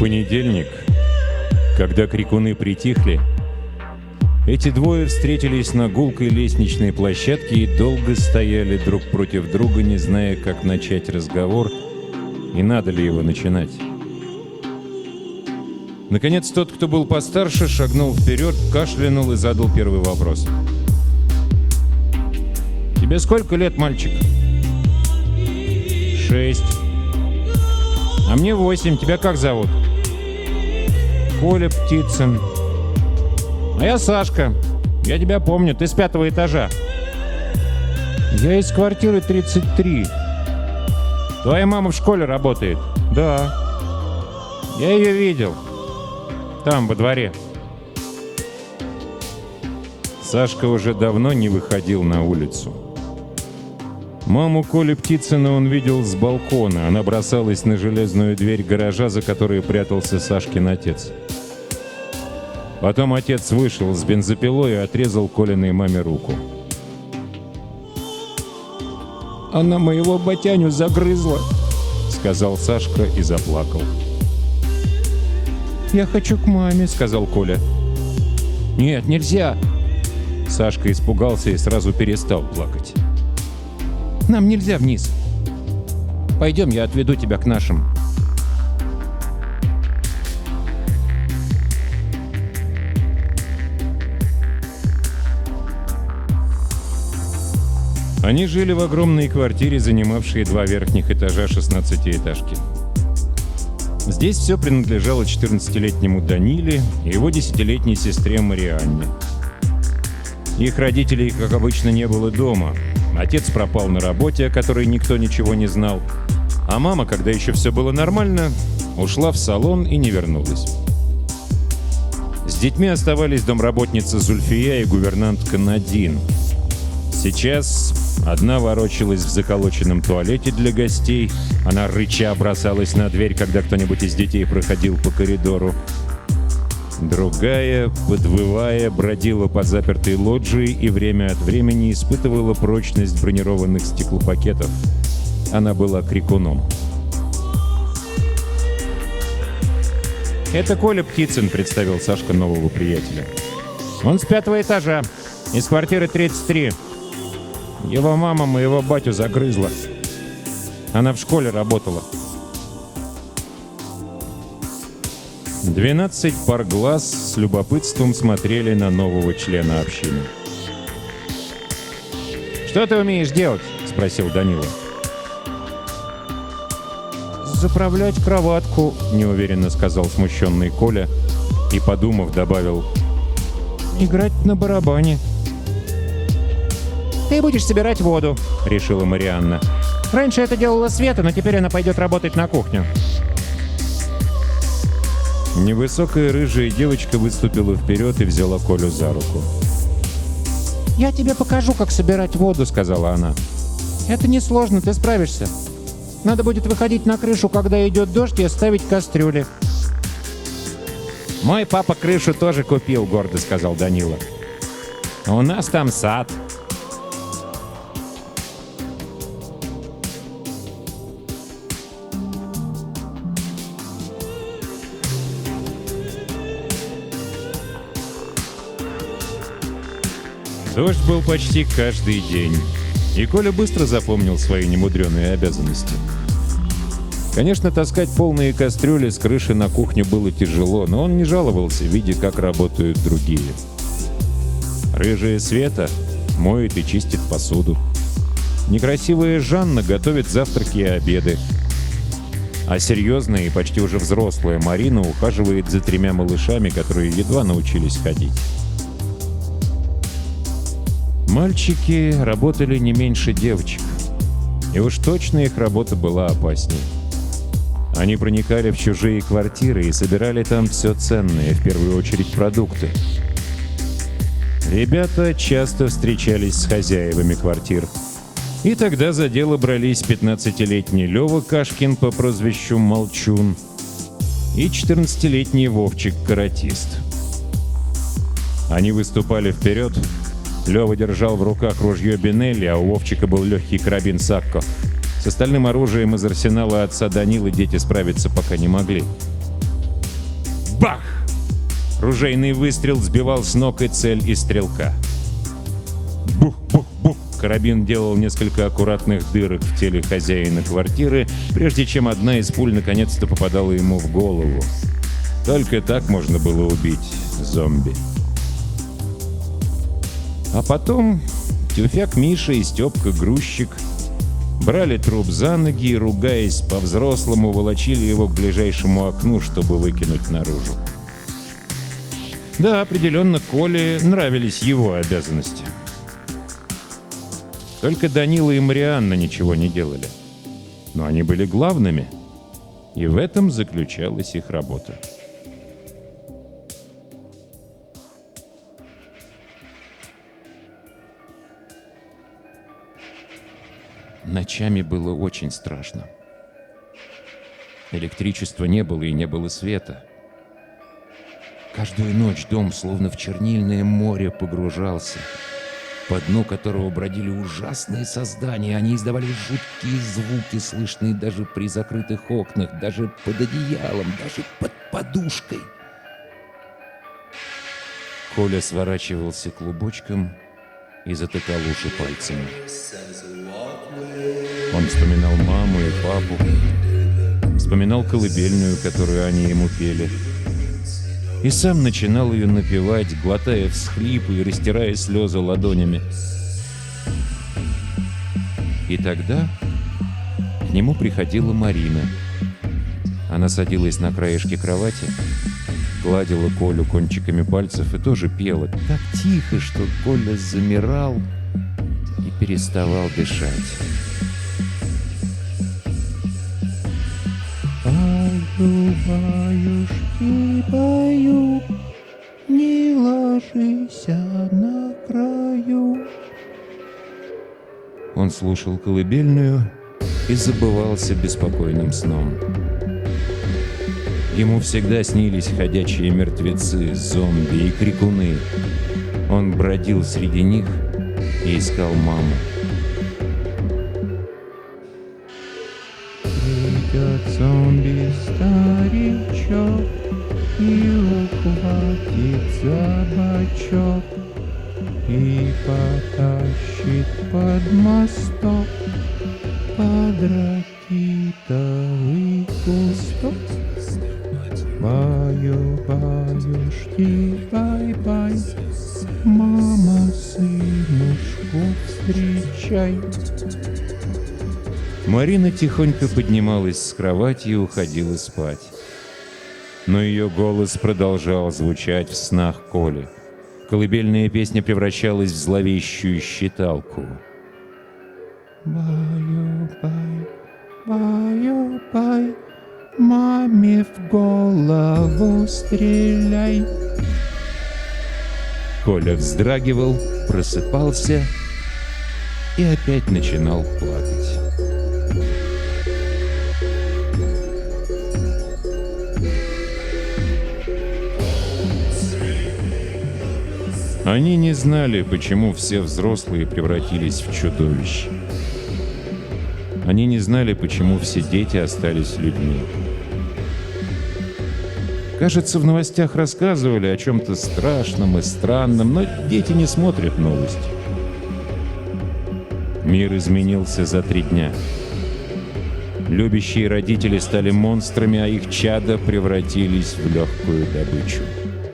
понедельник, когда крикуны притихли, эти двое встретились на гулкой лестничной площадке и долго стояли друг против друга, не зная, как начать разговор и надо ли его начинать. Наконец, тот, кто был постарше, шагнул вперед, кашлянул и задал первый вопрос. «Тебе сколько лет, мальчик?» 6. «А мне 8. Тебя как зовут?» «Коля Птицын». «А я Сашка. Я тебя помню. Ты с 5-го этажа». «Я из квартиры 33. Твоя мама в школе работает?» «Да». «Я ее видел. Там, во дворе». Сашка уже давно не выходил на улицу. Маму Коли Птицына он видел с балкона. Она бросалась на железную дверь гаража, за которой прятался Сашкин отец. Потом отец вышел с бензопилой и отрезал Колиной маме руку. «Она моего батяню загрызла», — сказал Сашка и заплакал. «Я хочу к маме», — сказал Коля. «Нет, нельзя». Сашка испугался и сразу перестал плакать. «Нам нельзя вниз. Пойдем, я отведу тебя к нашим». Они жили в огромной квартире, занимавшей 2 верхних этажа 16-этажки. Здесь все принадлежало 14-летнему Даниле и его 10-летней сестре Марианне. Их родителей, как обычно, не было дома. Отец пропал на работе, о которой никто ничего не знал, а мама, когда еще все было нормально, ушла в салон и не вернулась. С детьми оставались домработница Зульфия и гувернантка Надин. Сейчас одна ворочалась в заколоченном туалете для гостей. Она рыча бросалась на дверь, когда кто-нибудь из детей проходил по коридору. Другая, подвывая, бродила по запертой лоджии и время от времени испытывала прочность бронированных стеклопакетов. Она была крикуном. «Это Коля Птицын», — представил Сашка нового приятеля. «Он с 5-го этажа, из квартиры 33. Его мама моего батю загрызла. Она в школе работала». 12 пар глаз с любопытством смотрели на нового члена общины. «Что ты умеешь делать?» — спросил Данила. «Заправлять кроватку», — неуверенно сказал смущенный Коля и, подумав, добавил: «играть на барабане». «Ты будешь собирать воду», — решила Марианна. «Раньше это делала Света, но теперь она пойдет работать на кухню». Невысокая рыжая девочка выступила вперед и взяла Колю за руку. «Я тебе покажу, как собирать воду», — сказала она. «Это несложно, ты справишься. Надо будет выходить на крышу, когда идет дождь, и ставить кастрюли». «Мой папа крышу тоже купил», — гордо сказал Данила. «У нас там сад». Дождь был почти каждый день, и Коля быстро запомнил свои немудреные обязанности. Конечно, таскать полные кастрюли с крыши на кухню было тяжело, но он не жаловался, видя, как работают другие. Рыжая Света моет и чистит посуду. Некрасивая Жанна готовит завтраки и обеды. А серьезная и почти уже взрослая Марина ухаживает за 3 малышами, которые едва научились ходить. Мальчики работали не меньше девочек, и уж точно их работа была опаснее. Они проникали в чужие квартиры и собирали там все ценное, в первую очередь продукты. Ребята часто встречались с хозяевами квартир, и тогда за дело брались 15-летний Лёва Кашкин по прозвищу Молчун и 14-летний Вовчик-каратист. Они выступали вперед. Лёва держал в руках ружье Бинелли, а у Вовчика был легкий карабин Сакко. С остальным оружием из арсенала отца Данилы дети справиться пока не могли. Бах! Ружейный выстрел сбивал с ног и цель, и стрелка. Бух-бух-бух! Карабин делал несколько аккуратных дырок в теле хозяина квартиры, прежде чем одна из пуль наконец-то попадала ему в голову. Только так можно было убить зомби. А потом Тюфяк Миша и Степка Грузчик брали труп за ноги и, ругаясь по-взрослому, волочили его к ближайшему окну, чтобы выкинуть наружу. Да, определенно, Коле нравились его обязанности. Только Данила и Марианна ничего не делали. Но они были главными, и в этом заключалась их работа. Ночами было очень страшно. Электричества не было и не было света. Каждую ночь дом словно в чернильное море погружался, по дну которого бродили ужасные создания. Они издавали жуткие звуки, слышные даже при закрытых окнах, даже под одеялом, даже под подушкой. Коля сворачивался клубочком и затыкал уши пальцами. Он вспоминал маму и папу, вспоминал колыбельную, которую они ему пели, и сам начинал ее напевать, глотая всхлипы и растирая слезы ладонями. И тогда к нему приходила Марина. Она садилась на краешке кровати, гладила Колю кончиками пальцев и тоже пела так тихо, что Коля замирал и переставал дышать. Баю, баюшки, баю, не ложись на краю. Он слушал колыбельную и забывался беспокойным сном. Ему всегда снились ходячие мертвецы, зомби и крикуны. Он бродил среди них и искал маму. Придет зомби-старичок и ухватит за бочок и потащит под мосток под ракитовый кусток. Баю, баюшки, бай-бай, мама, сынушку встречай. Марина тихонько поднималась с кровати и уходила спать. Но ее голос продолжал звучать в снах Коли. Колыбельная песня превращалась в зловещую считалку. Баю-бай, баю-бай, маме в голову стреляй. Коля вздрагивал, просыпался и опять начинал плакать. Они не знали, почему все взрослые превратились в чудовищ. Они не знали, почему все дети остались людьми. Кажется, в новостях рассказывали о чем-то страшном и странном, но дети не смотрят новости. Мир изменился за 3 дня. Любящие родители стали монстрами, а их чада превратились в легкую добычу.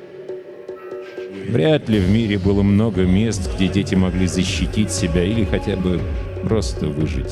Вряд ли в мире было много мест, где дети могли защитить себя или хотя бы просто выжить.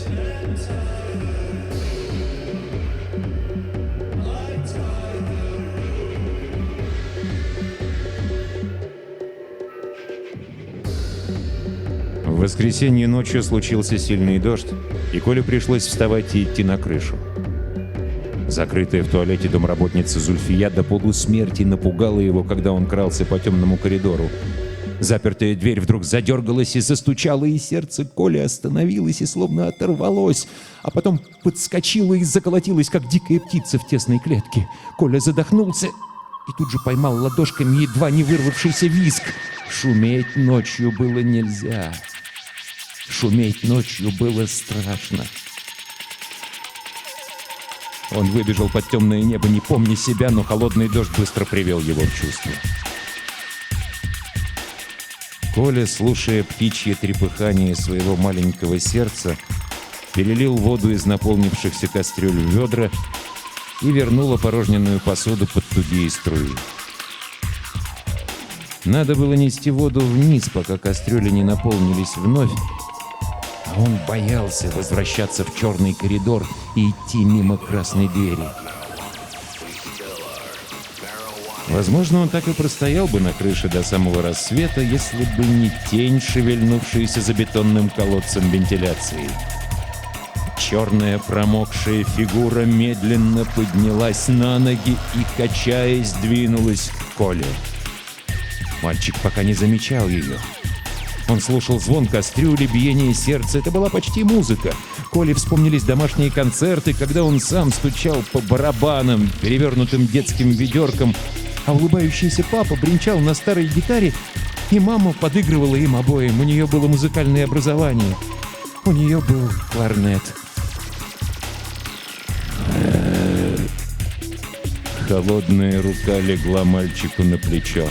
В воскресенье ночью случился сильный дождь, и Коле пришлось вставать и идти на крышу. Закрытая в туалете домработница Зульфия до полусмерти напугала его, когда он крался по темному коридору. Запертая дверь вдруг задергалась и застучала, и сердце Коли остановилось и словно оторвалось, а потом подскочило и заколотилось, как дикая птица в тесной клетке. Коля задохнулся и тут же поймал ладошками едва не вырвавшийся визг. Шуметь ночью было нельзя. Шуметь ночью было страшно. Он выбежал под темное небо, не помня себя, но холодный дождь быстро привел его в чувство. Коля, слушая птичье трепыхание своего маленького сердца, перелил воду из наполнившихся кастрюль в ведра и вернул опорожненную посуду под тугие струи. Надо было нести воду вниз, пока кастрюли не наполнились вновь, а он боялся возвращаться в черный коридор и идти мимо красной двери. Возможно, он так и простоял бы на крыше до самого рассвета, если бы не тень, шевельнувшаяся за бетонным колодцем вентиляции. Черная промокшая фигура медленно поднялась на ноги и, качаясь, двинулась к Коле. Мальчик пока не замечал ее. Он слушал звон кастрюли, биение сердца. Это была почти музыка. Коле вспомнились домашние концерты, когда он сам стучал по барабанам, перевернутым детским ведерком, а улыбающийся папа бренчал на старой гитаре, и мама подыгрывала им обоим. У нее было музыкальное образование. У нее был кларнет. Холодная рука легла мальчику на плечо.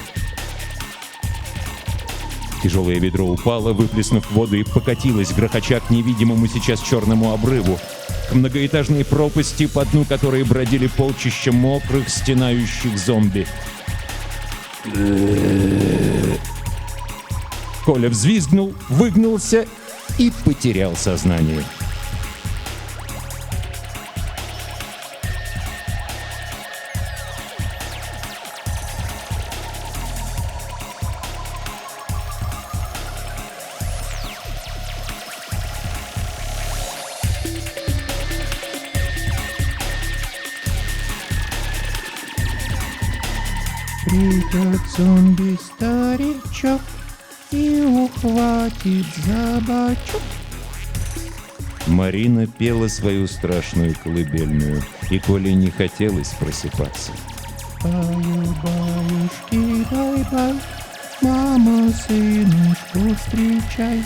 Тяжелое ведро упало, выплеснув воду, и покатилось, грохоча к невидимому сейчас черному обрыву, к многоэтажной пропасти, по дну которой бродили полчища мокрых, стенающих зомби. Коля взвизгнул, выгнулся и потерял сознание. Придет зомби-старичок и ухватит за бочок. Марина пела свою страшную колыбельную, и Коле не хотелось просыпаться. Баю-баюшки, бай-бай, мама, сынушку, встречай.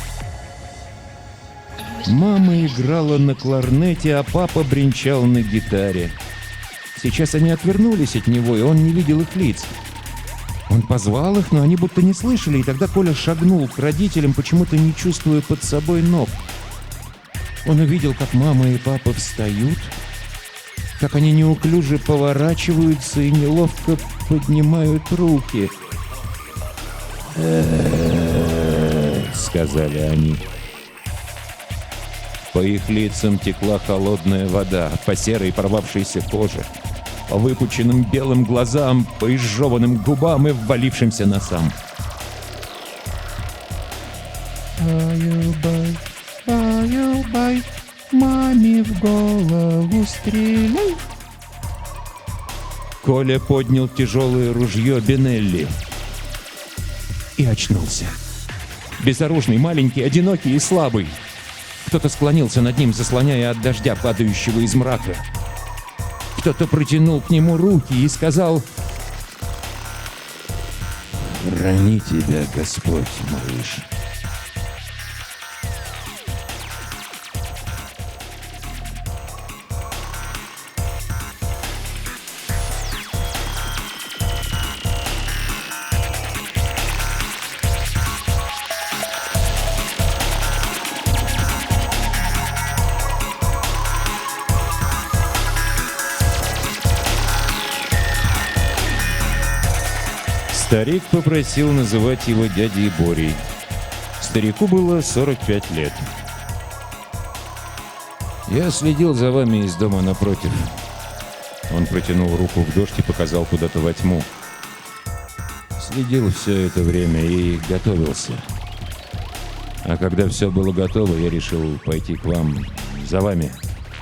Мама играла на кларнете, а папа бренчал на гитаре. Сейчас они отвернулись от него, и он не видел их лиц. Он позвал их, но они будто не слышали, и тогда Коля шагнул к родителям, почему-то не чувствуя под собой ног. Он увидел, как мама и папа встают, как они неуклюже поворачиваются и неловко поднимают руки. Сказали они. По их лицам текла холодная вода, по серой порвавшейся коже, по выпученным белым глазам, по изжеванным губам и ввалившимся носам. Баю-бай, баю-бай, маме в голову стреляй. Коля поднял тяжелое ружье Бенелли и очнулся. Безоружный, маленький, одинокий и слабый. Кто-то склонился над ним, заслоняя от дождя, падающего из мрака. Кто-то протянул к нему руки и сказал: «Храни тебя, Господь, малыш». Старик попросил называть его дядей Борей. Старику было 45 лет. «Я следил за вами из дома напротив». Он протянул руку в дождь и показал куда-то во тьму. Следил все это время и готовился. А когда все было готово, я решил пойти к вам, за вами.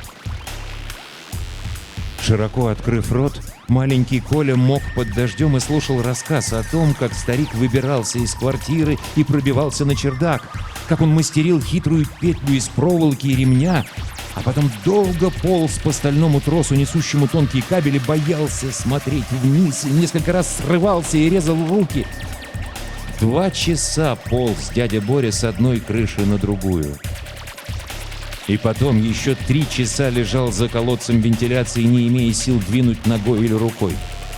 Широко открыв рот, маленький Коля мок под дождем и слушал рассказ о том, как старик выбирался из квартиры и пробивался на чердак, как он мастерил хитрую петлю из проволоки и ремня, а потом долго полз по стальному тросу, несущему тонкие кабели, боялся смотреть вниз и несколько раз срывался и резал руки. 2 часа полз дядя Боря с одной крыши на другую. И потом еще 3 часа лежал за колодцем вентиляции, не имея сил двинуть ногой или рукой.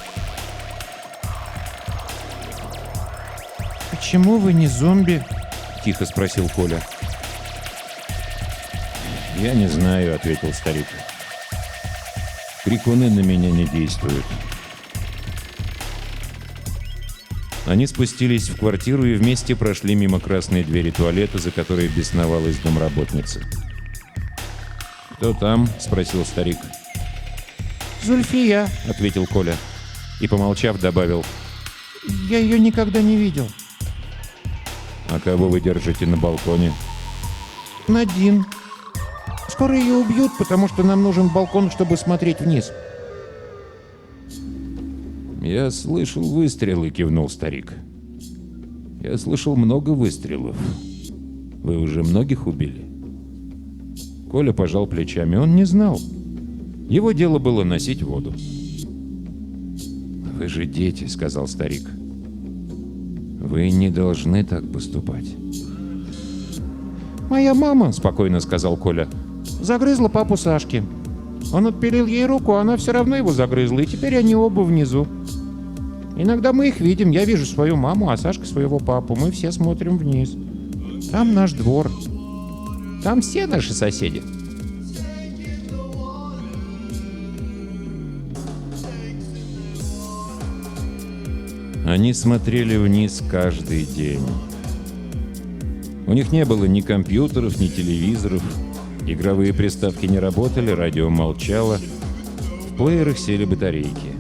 «Почему вы не зомби?» — тихо спросил Коля. «Я не знаю», — ответил старик. «Крикуны на меня не действуют». Они спустились в квартиру и вместе прошли мимо красной двери туалета, за которой бесновалась домработница. «Кто там?» — спросил старик. «Зульфия», — ответил Коля. И, помолчав, добавил: я ее никогда не видел. «А кого вы держите на балконе?» Надин. Скоро ее убьют, потому что нам нужен балкон, чтобы смотреть вниз». «Я слышал выстрелы», — кивнул старик. «Я слышал много выстрелов. Вы уже многих убили?» Коля пожал плечами. Он не знал. Его дело было носить воду. «Вы же дети», — сказал старик. «Вы не должны так поступать». «Моя мама», — Спокойно сказал Коля. загрызла папу Сашки. Он отпилил ей руку, а она все равно его загрызла, и теперь они оба внизу. Иногда мы их видим. Я вижу свою маму, а Сашка своего папу. Мы все смотрим вниз. Там наш двор. Там все наши соседи». Они смотрели вниз каждый день. У них не было ни компьютеров, ни телевизоров. Игровые приставки не работали, радио молчало. В плеерах сели батарейки.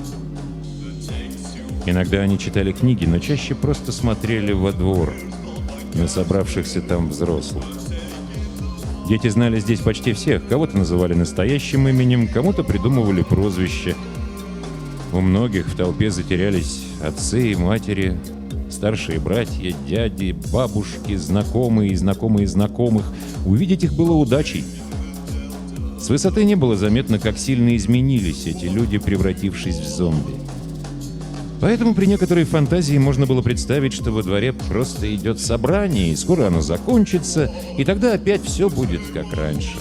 Иногда они читали книги, но чаще просто смотрели во двор, на собравшихся там взрослых. Дети знали здесь почти всех. Кого-то называли настоящим именем, кому-то придумывали прозвище. У многих в толпе затерялись отцы и матери, старшие братья, дяди, бабушки, знакомые и знакомые знакомых. Увидеть их было удачей. С высоты не было заметно, как сильно изменились эти люди, превратившись в зомби. Поэтому при некоторой фантазии можно было представить, что во дворе просто идет собрание, и скоро оно закончится, и тогда опять все будет как раньше.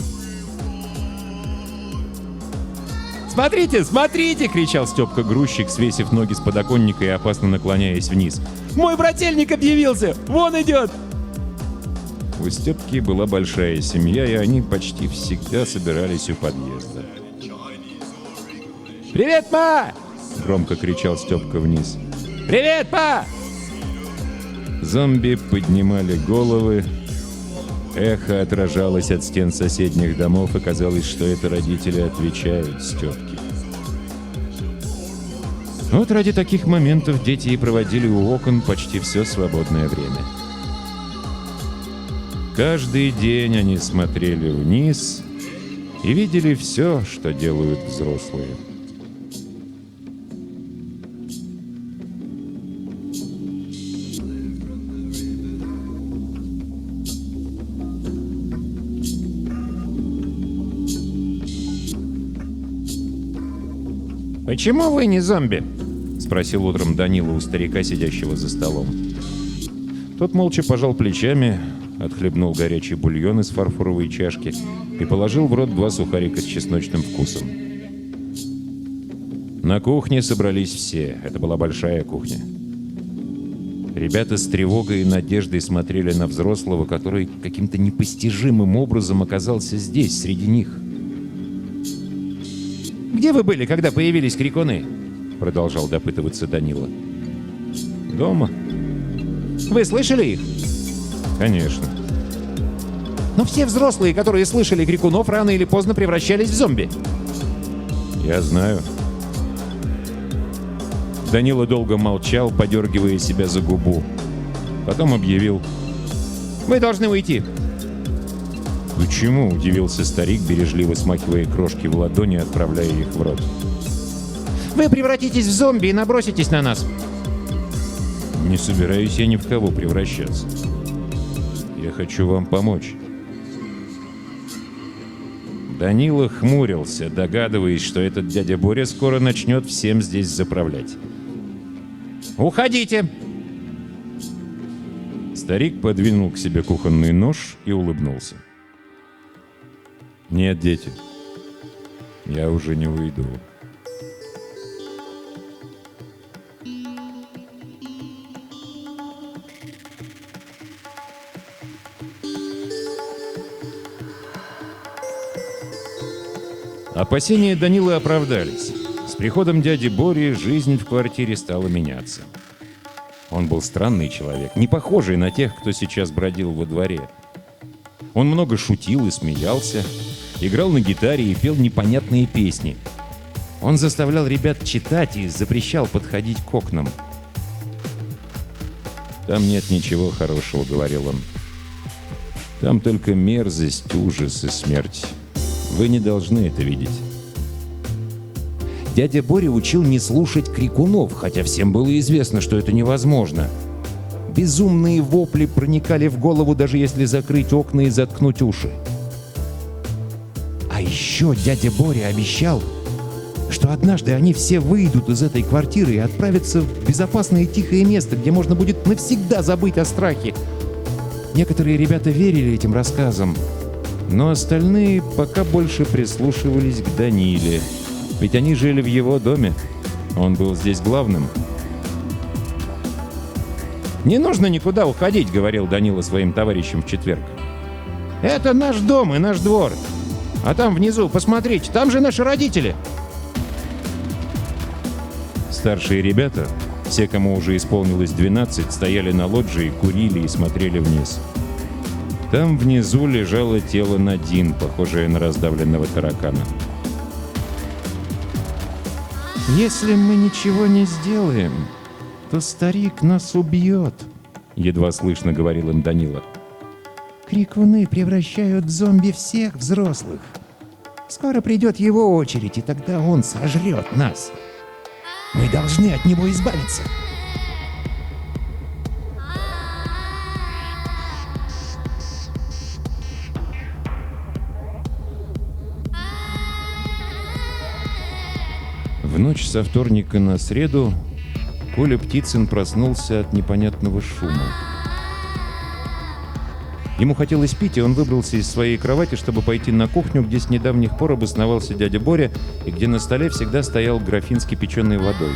«Смотрите, смотрите!» — кричал Степка-грузчик, свесив ноги с подоконника и опасно наклоняясь вниз. «Мой брательник объявился! Вон идет!» У Степки была большая семья, и они почти всегда собирались у подъезда. «Привет, ма!» — громко кричал Степка вниз. «Привет, па!» Зомби поднимали головы. Эхо отражалось от стен соседних домов, и казалось, что это родители отвечают Степке. Вот ради таких моментов дети и проводили у окон почти все свободное время. Каждый день они смотрели вниз и видели все, что делают взрослые. «Почему вы не зомби?» — спросил утром Данила у старика, сидящего за столом. Тот молча пожал плечами, отхлебнул горячий бульон из фарфоровой чашки и положил в рот 2 сухарика с чесночным вкусом. На кухне собрались все. Это была большая кухня. Ребята с тревогой и надеждой смотрели на взрослого, который каким-то непостижимым образом оказался здесь, среди них. «Где вы были, когда появились крикуны?» — продолжал допытываться Данила. «Дома?» «Вы слышали их?» «Конечно». «Но все взрослые, которые слышали крикунов, рано или поздно превращались в зомби». «Я знаю». Данила долго молчал, подергивая себя за губу. Потом объявил: «Вы должны уйти». «Почему?» — удивился старик, бережливо смахивая крошки в ладони и отправляя их в рот. «Вы превратитесь в зомби и наброситесь на нас». «Не собираюсь я ни в кого превращаться. Я хочу вам помочь». Данила хмурился, догадываясь, что этот дядя Боря скоро начнет всем здесь заправлять. «Уходите!» Старик подвинул к себе кухонный нож и улыбнулся. Нет, дети, я уже не уйду. Опасения Данилы оправдались. С приходом дяди Бори жизнь в квартире стала меняться. Он был странный человек, не похожий на тех, кто сейчас бродил во дворе. Он много шутил и смеялся, играл на гитаре и пел непонятные песни. Он заставлял ребят читать и запрещал подходить к окнам. «Там нет ничего хорошего», — говорил он. «Там только мерзость, ужас и смерть. Вы не должны это видеть». Дядя Боря учил не слушать крикунов, хотя всем было известно, что это невозможно. Безумные вопли проникали в голову, даже если закрыть окна и заткнуть уши. А еще дядя Боря обещал, что однажды они все выйдут из этой квартиры и отправятся в безопасное и тихое место, где можно будет навсегда забыть о страхе. Некоторые ребята верили этим рассказам, но остальные пока больше прислушивались к Даниле. Ведь они жили в его доме. Он был здесь главным. «Не нужно никуда уходить», — говорил Данила своим товарищам в четверг. «Это наш дом и наш двор. А там внизу, посмотрите, там же наши родители». Старшие ребята, все, кому уже исполнилось 12, стояли на лоджии, курили и смотрели вниз. Там внизу лежало тело Надин, похожее на раздавленного таракана. «Если мы ничего не сделаем, то старик нас убьет», — едва слышно говорил им Данила. «Крикуны превращают в зомби всех взрослых. Скоро придет его очередь, и тогда он сожрет нас. Мы должны от него избавиться». В ночь со вторника на среду Коля Птицын проснулся от непонятного шума. Ему хотелось пить, и он выбрался из своей кровати, чтобы пойти на кухню, где с недавних пор обосновался дядя Боря, и где на столе всегда стоял графин с кипяченой водой.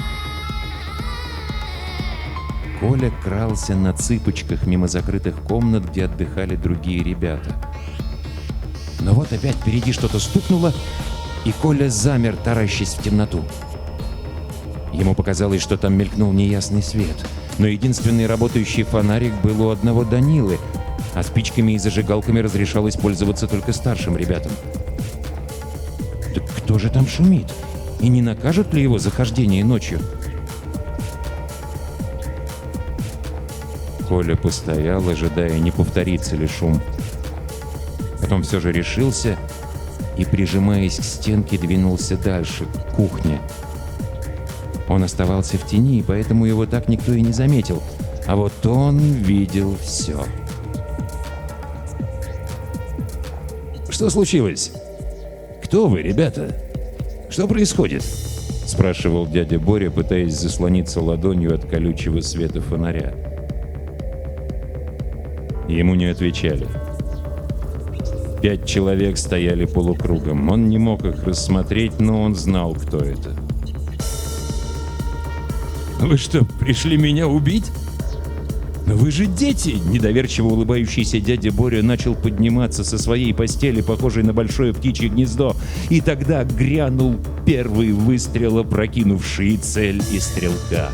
Коля крался на цыпочках мимо закрытых комнат, где отдыхали другие ребята. Но вот опять впереди что-то стукнуло, и Коля замер, таращась в темноту. Ему показалось, что там мелькнул неясный свет, но единственный работающий фонарик был у одного Данилы, а спичками и зажигалками разрешалось пользоваться только старшим ребятам. Так кто же там шумит? И не накажут ли его за хождение ночью? Коля постоял, ожидая, не повторится ли шум. Потом все же решился и, прижимаясь к стенке, двинулся дальше, к кухне. Он оставался в тени, поэтому его так никто и не заметил. А вот он видел все. «Что случилось? Кто вы, ребята? Что происходит?» — спрашивал дядя Боря, пытаясь заслониться ладонью от колючего света фонаря. Ему не отвечали. 5 человек стояли полукругом. Он не мог их рассмотреть, но он знал, кто это. «Вы что, пришли меня убить? Но вы же дети!» Недоверчиво улыбающийся дядя Боря начал подниматься со своей постели, похожей на большое птичье гнездо. И тогда грянул первый выстрел, опрокинувший цель и стрелка.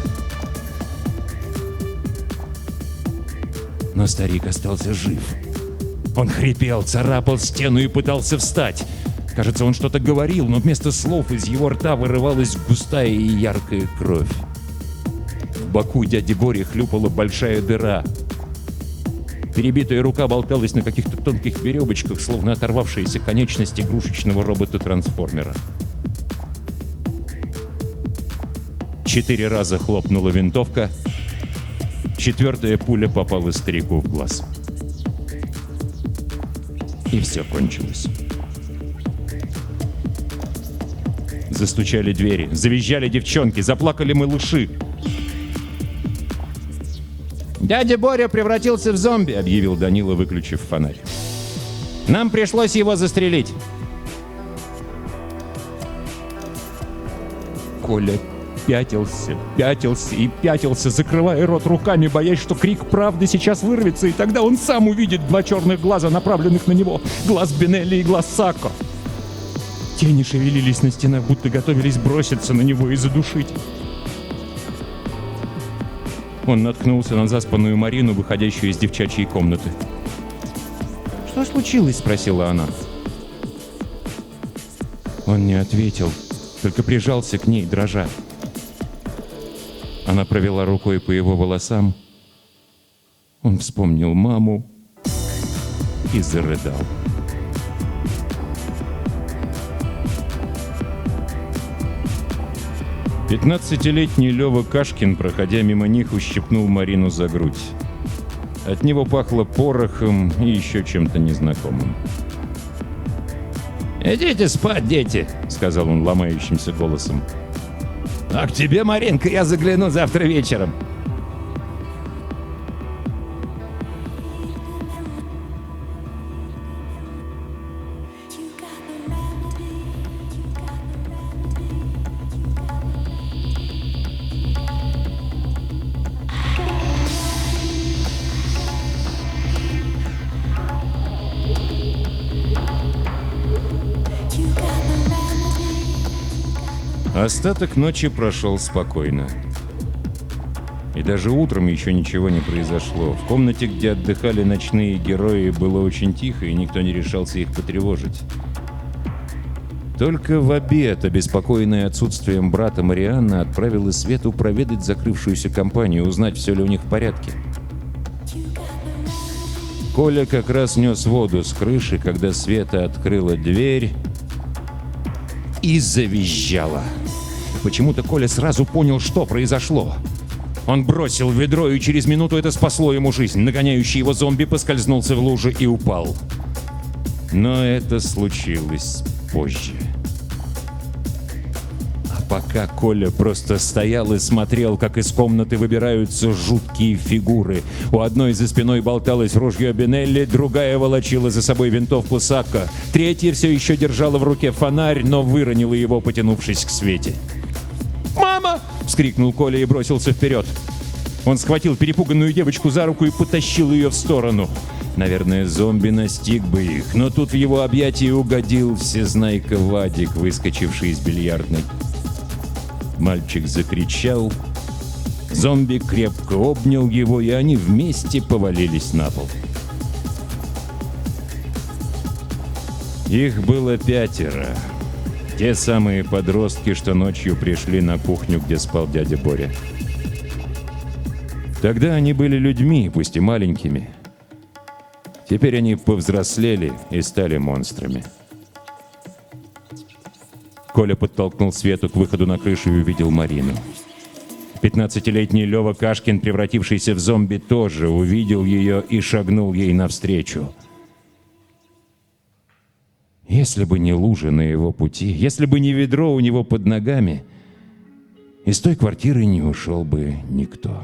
Но старик остался жив. Он хрипел, царапал стену и пытался встать. Кажется, он что-то говорил, но вместо слов из его рта вырывалась густая и яркая кровь. В боку дяди Бори хлюпала большая дыра. Перебитая рука болталась на каких-то тонких веревочках, словно оторвавшаяся конечность игрушечного робота-трансформера. 4 раза хлопнула винтовка. 4-я пуля попала старику в глаз. И все кончилось. Застучали двери, завизжали девчонки, заплакали малыши. «Дядя Боря превратился в зомби», — объявил Данила, выключив фонарь. «Нам пришлось его застрелить. Коля пятился и пятился, закрывая рот руками, боясь, что крик правды сейчас вырвется, и тогда он сам увидит два черных глаза, направленных на него, глаз Бинелли и глаз Сакко. Тени шевелились на стенах, будто готовились броситься на него и задушить. Он наткнулся на заспанную Марину, выходящую из девчачьей комнаты. «Что случилось?» — спросила она. Он не ответил, только прижался к ней, дрожа. Она провела рукой по его волосам. Он вспомнил маму и зарыдал. Пятнадцатилетний Лёва Кашкин, проходя мимо них, ущипнул Марину за грудь. От него пахло порохом и еще чем-то незнакомым. «Идите спать, дети», — сказал он ломающимся голосом. «А к тебе, Маринка, я загляну завтра вечером». Остаток ночи прошел спокойно. И даже утром еще ничего не произошло. В комнате, где отдыхали ночные герои, было очень тихо, и никто не решался их потревожить. Только в обед, обеспокоенная отсутствием брата, Марианна отправила Свету проведать закрывшуюся компанию, узнать, все ли у них в порядке. Коля как раз нес воду с крыши, когда Света открыла дверь и завизжала. Почему-то Коля сразу понял, что произошло. Он бросил ведро, и через минуту это спасло ему жизнь. Нагоняющий его зомби поскользнулся в луже и упал. Но это случилось позже. А пока Коля просто стоял и смотрел, как из комнаты выбираются жуткие фигуры. У одной за спиной болталось ружье Бинелли, другая волочила за собой винтовку Сакко, третья все еще держала в руке фонарь, но выронила его, потянувшись к Свете. «Мама!» — вскрикнул Коля и бросился вперед. Он схватил перепуганную девочку за руку и потащил ее в сторону. Наверное, зомби настиг бы их, но тут в его объятия угодил всезнайка Вадик, выскочивший из бильярдной. Мальчик закричал, зомби крепко обнял его, и они вместе повалились на пол. Их было 5. Те самые подростки, что ночью пришли на кухню, где спал дядя Боря. Тогда они были людьми, пусть и маленькими. Теперь они повзрослели и стали монстрами. Коля подтолкнул Свету к выходу на крышу и увидел Марину. 15-летний Лёва Кашкин, превратившийся в зомби, тоже увидел ее и шагнул ей навстречу. Если бы не лужа на его пути, если бы не ведро у него под ногами, из той квартиры не ушел бы никто.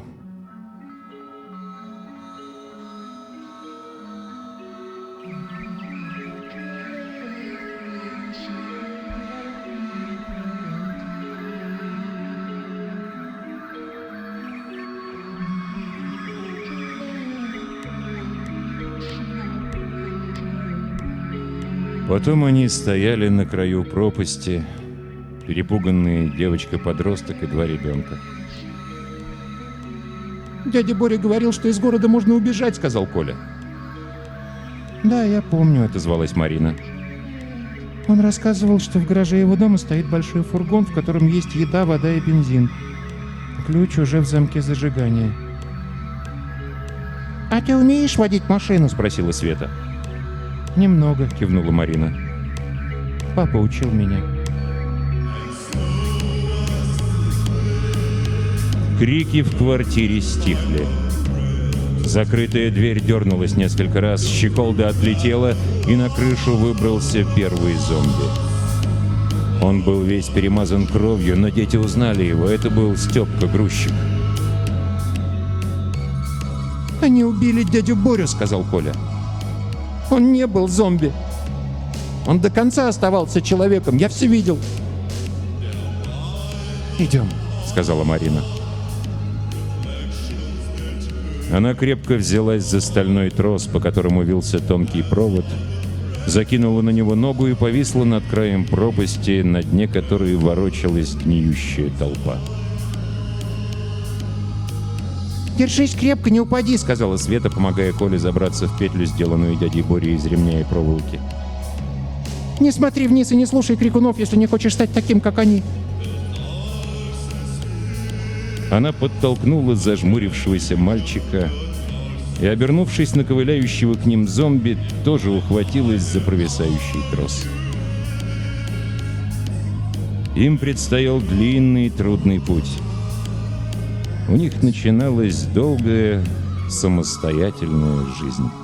Потом они стояли на краю пропасти, перепуганные девочка-подросток и 2 ребенка. «Дядя Боря говорил, что из города можно убежать», — сказал Коля. «Да, я помню», — отозвалась Марина. «Он рассказывал, что в гараже его дома стоит большой фургон, в котором есть еда, вода и бензин. Ключ уже в замке зажигания». «А ты умеешь водить машину?» — спросила Света. «Немного», — кивнула Марина. «Папа учил меня». Крики в квартире стихли. Закрытая дверь дернулась несколько раз, щеколда отлетела, и на крышу выбрался первый зомби. Он был весь перемазан кровью, но дети узнали его. Это был Степка грузчик. «Они убили дядю Борю», — сказал Коля. «Он не был зомби. Он до конца оставался человеком, я все видел». «Идем», — сказала Марина. Она крепко взялась за стальной трос, по которому вился тонкий провод, закинула на него ногу и повисла над краем пропасти, на дне которой ворочалась гниющая толпа. «Держись крепко, не упади», — сказала Света, помогая Коле забраться в петлю, сделанную дядей Борей из ремня и проволоки. «Не смотри вниз и не слушай крикунов, если не хочешь стать таким, как они». Она подтолкнула зажмурившегося мальчика и, обернувшись на ковыляющего к ним зомби, тоже ухватилась за провисающий трос. Им предстоял длинный и трудный путь. У них начиналась долгая самостоятельная жизнь.